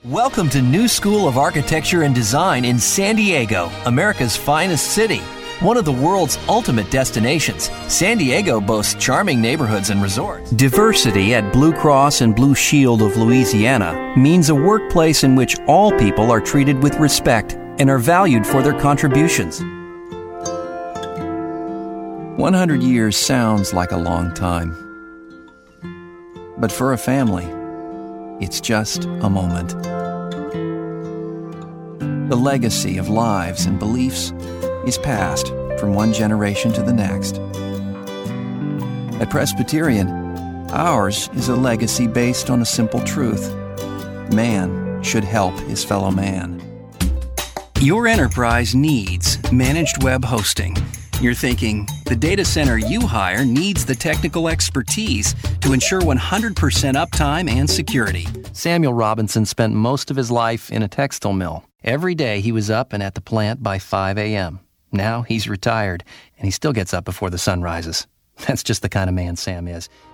Welcome to New School of Architecture and Design in San Diego, America's finest city. One of the world's ultimate destinations, San Diego boasts charming neighborhoods and resorts. Diversity at Blue Cross and Blue Shield of Louisiana means a workplace in which all people are treated with respect and are valued for their contributions. 100 years sounds like a long time. But for a family, it's just a moment. The legacy of lives and beliefs is passed from one generation to the next. At Presbyterian, ours is a legacy based on a simple truth. Man should help his fellow man. Your enterprise needs managed web hosting. You're thinking, the data center you hire needs the technical expertise to ensure 100% uptime and security. Samuel Robinson spent most of his life in a textile mill. Every day he was up and at the plant by 5 a.m. Now he's retired, and he still gets up before the sun rises. That's just the kind of man Sam is.